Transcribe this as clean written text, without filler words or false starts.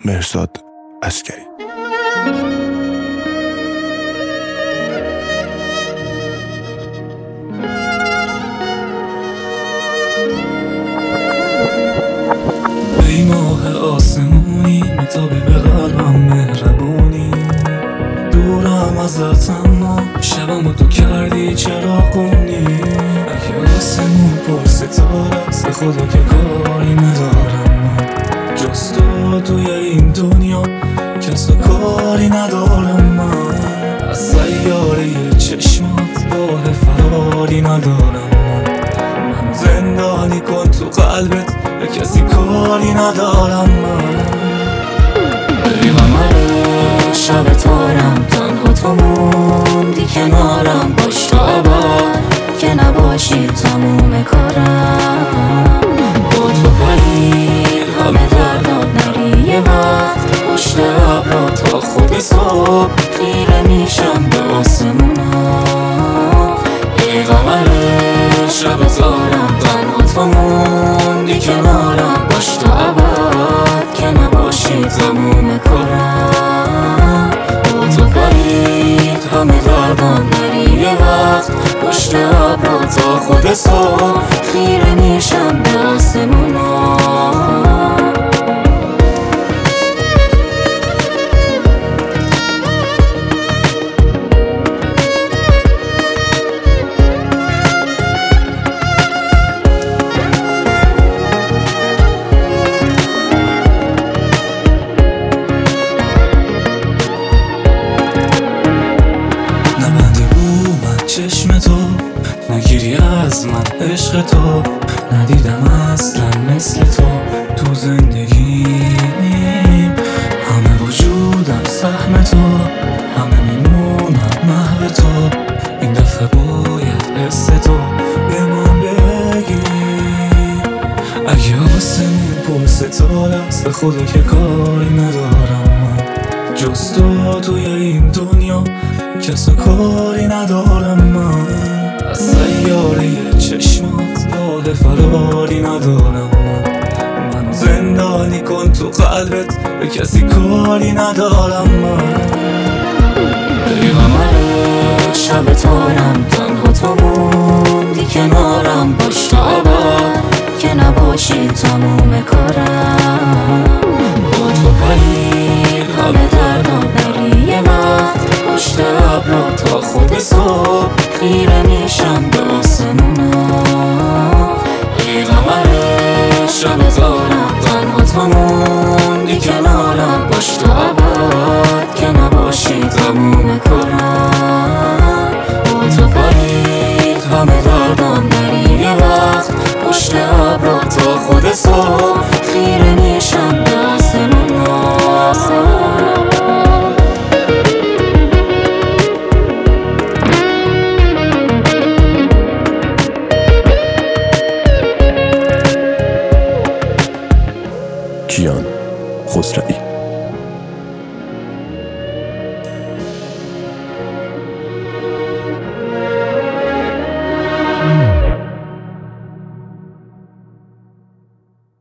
مهرزاد عسکری. ای ماه آسمونی میتابی به قلبم مهربونی، دورم ازت اما شبمو تو کردی چراغونی. اگه آسمون پر ستاره است، خدا که کاری ندارم من جز تو توی این دنیا، کس و کاری ندارم من. از سیاره چشمات راه فراری ندارم من زندانی کن تو قلبت، به کسی کاری ندارم من. ای قمر شب تارم، تنها تو موندی کنارم، باش تا ابد که نباشی تموم کارم. با تو پرید همه دردم، نری یه وقت پشت ابرا تا خود صبح خیره میشم به آسمونا. ای قمر شب تارم، تنها تو موندی کنارم، باش تا ابد که نباشی تموم کارم. با تو پرید همه دردم، نری یه وقت پشت ابرا تا خود صبح خیره میشم به آسمونا. چشم تو نگیری از من عشق تو، ندیدم اصلا مثل تو تو زندگیم. همه وجودم سهم تو، همه میمونم محو تو. این دفعه باید حس تو به من بگی. اگه آسمون پر ستاره است، خدا که کاری ندارم من جز تو توی این دنیا، کس و کاری ندارم من. از سیاره چشمات راه فراری ندارم من منو زندانی کن تو قلبت، به کسی کاری ندارم من. ای قمر شب تارم، تنها تو موندی کنارم، باش تا ابد که نباشی تموم کارم. با تو پرید همه دردم، نری یه وقت پشت ابرا تا خود صبح خیره میشم به آسمونا. ای قمر شب تارم، تنها تو موندی کنارم، باش تا ابد که نباشی تموم کارم. با تو پرید همه دردم، نری یه وقت پشت ابرا تا خود صبح